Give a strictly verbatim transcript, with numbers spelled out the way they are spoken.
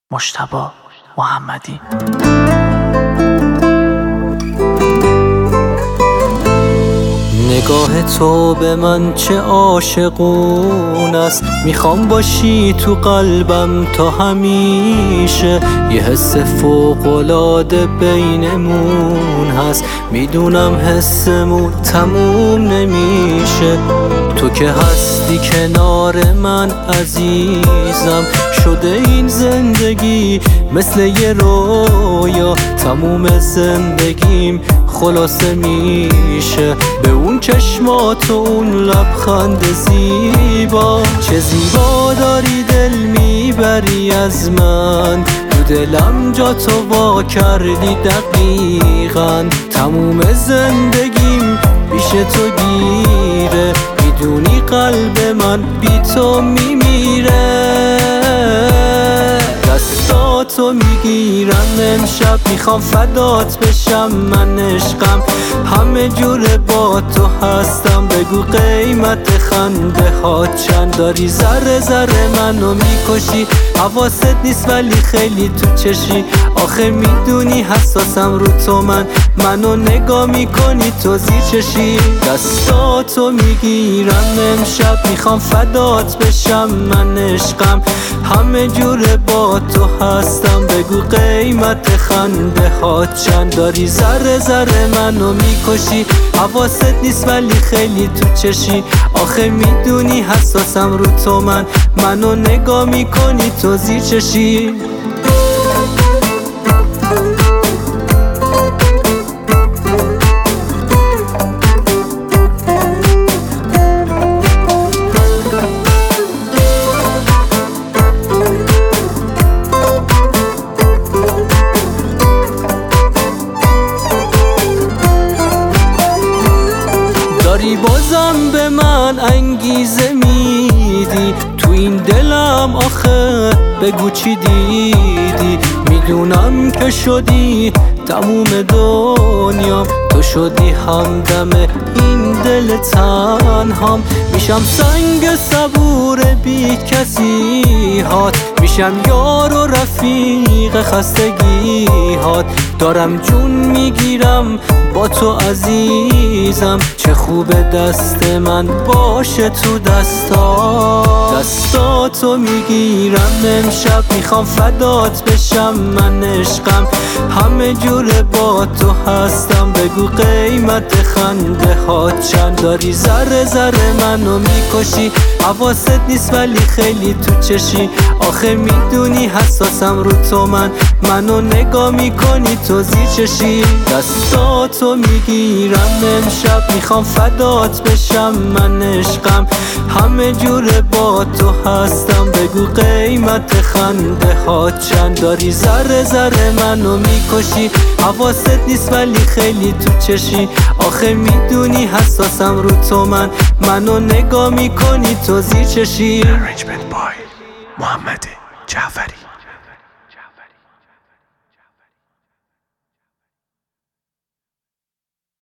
مجتبی محمدی. نگاه تو به من چه عاشقون است، میخوام باشی تو قلبم تا همیشه. یه حس فوق‌العاده بینمون هست، میدونم حسمون تموم نمیشه. تو که هستی کنار من عزیزم، شده این زندگی مثل یه رویا. تموم زندگیم خلاصه میشه به اون چشمات و اون لبخند زیبا. چه زیبا داری دل میبری از من، تو دلم جا تو وا کردی دقیقاً. تموم زندگیم پیش تو گیره، میدونی قلب من بی تو میمیره. دستاتو میگیرم امشب، میخوام فدات بشم. من عشقم همه جوره با تو هستم، بگو قیمت خنده ها چند. داری ذره ذره منو میکشی، حواست نیست ولی خیلی تو چشی. آخه میدونی حساسم رو تو، من منو نگاه میکنی تو زیر چشی. دستاتو میگیرم امشب، میخوام فدات بشم. من عشقم همه جوره با تو هستم، بگو قیمت خنده ها چند. داری ذره ذره منو میکشی، حواست نیست ولی خیلی تو چشی. آخه میدونی حساسم رو تو، من منو نگاه میکنی تو زیر چشی. داری بازم به من انگیزه میدی تو این دلم، آخه بگو چی دیدی. میدونم که شدی تموم دنیام، تو شدی همدم این دل تنهام. میشم سنگ صبور بی کسی هات، میشم یار و رفیق خستگی هات. دارم جون میگیرم با تو عزیزم، چه خوبه دست من باشه تو دستا. دستاتو میگیرم امشب، میخوام فدات بشم. من عشقم همه جوره با تو هستم، بگو قیمت خنده ها چند. داری ذره ذره منو میکشی، حواست نیست ولی خیلی تو چشی. آخه میدونی حساسم رو تو، من منو نگاه میکنی تو زیر چشی. دستاتو میگیرم امشب، میخوام فدات بشم. من عشقم همه جوره با تو هستم، بگو قیمت خنده ها چند. داری ذره ذره منو میکشی، حواست نیست ولی خیلی تو چشی. آخه میدونی حساسم رو تو، من منو نگاه میکنی تو زیر چشی. Arrangement by محمد جعفری.